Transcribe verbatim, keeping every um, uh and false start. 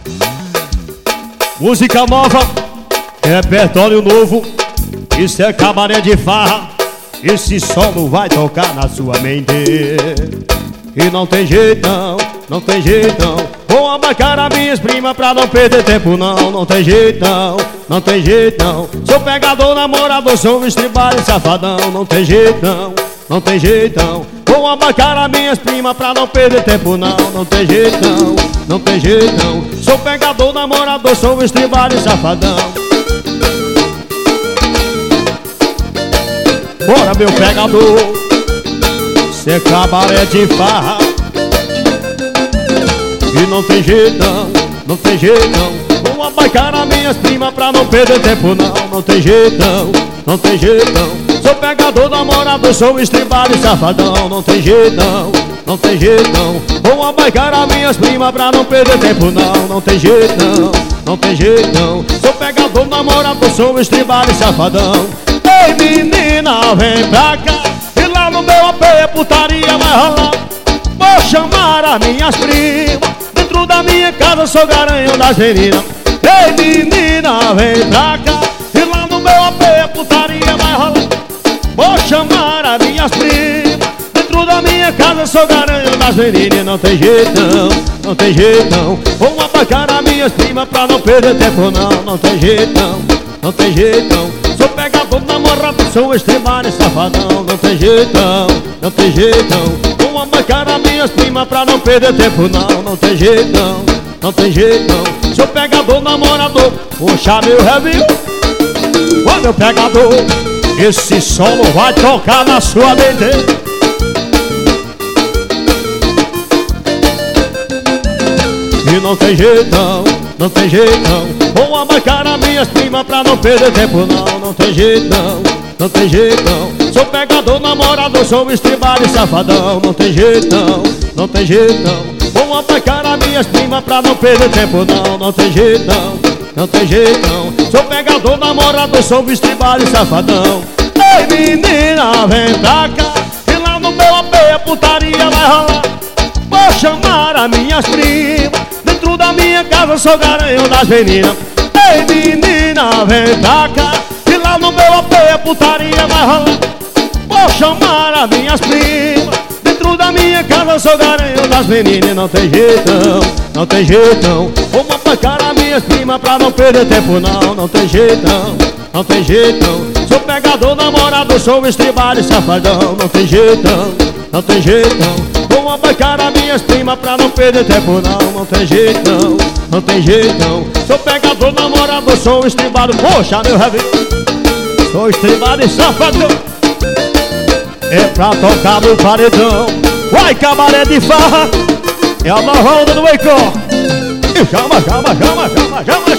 Música nova, repertório novo. Isso é cabaré de farra. Esse solo vai tocar na sua mente. E não tem jeito não, não tem jeito não. Vou abacar as minhas primas pra não perder tempo não. Não tem jeito não, não tem jeito não. Sou pegador, namorador, sou um estribado e safadão. Não tem jeito não, não tem jeito não. Vou abacar as minhas primas pra não perder tempo não. Não tem jeito não, não tem jeito não. Sou pegador, namorador, sou um estribado e safadão. Bora meu pegador, cê é cabaré de farra. E não tem jeito não, não tem jeito não. Vou abacar as minhas primas pra não perder tempo não. Não tem jeito não, não tem jeito não. Sou pegador, namorador, sou estribado e safadão. Não tem jeito não, não tem jeito não. Vou abacar as minhas primas pra não perder tempo não. Não tem jeito não, não tem jeito não. Sou pegador, namorador, sou estribado e safadão. Ei menina, vem pra cá, e lá no meu A P a putaria vai rolar. Vou chamar as minhas primas, dentro da minha casa sou garanhão das meninas. Ei menina, vem pra cá, e lá no meu A P a putaria vai rolar. Vou chamar as minhas primas, dentro da minha casa sou garanhão das meninas. Não tem jeito não, não tem jeito não. Vou abacar as minhas primas pra não perder tempo não. Não tem jeito não, não tem jeito não. Sou pegador, namorado, sou estribado e safadão. Não tem jeito não, não tem jeito não. Vou abacar as minhas primas pra não perder tempo não. Não tem jeito não, não tem jeito não. Sou pegador, namorador, puxa meu review. Ô meu pegador, esse solo vai tocar na sua mente. E não tem jeito não, não tem jeito não. Vou abacar as minhas primas pra não perder tempo não. Não tem jeito não, não tem jeito não. Sou pegador, namorador, sou estribado e safadão. Não tem jeito não, não tem jeito não. Vou abacar as minhas primas pra não perder tempo não. Não tem jeito não, não tem jeito não. Sou pegador, namorador, sou estribado e safadão. Ei menina, vem pra cá, e lá no meu A P a putaria vai rolar. Vou chamar as minhas primas, dentro da minha casa sou garanhão das meninas. Ei menina, vem pra cá, e lá no meu A P a putaria vai rolar. Vou chamar as minhas primas, dentro da minha casa sou garanhão das meninas. Não tem jeito não, não tem jeito não. Vou abacar as minhas primas pra não perder tempo não. Não tem jeito não, não tem jeito não. Sou pegador, namorador, sou estribado e safadão. Não tem jeito não, não tem jeito não. Vou abacar as minhas primas pra não perder tempo não. Não tem jeito não, não tem jeito não. Sou pegador, namorador, sou estribado. Poxa meu review, sou estribado e safadão. É pra tocar no paredão. Vai cabaré de farra, é a nova onda do Eicó. E chama, chama, chama, chama, chama.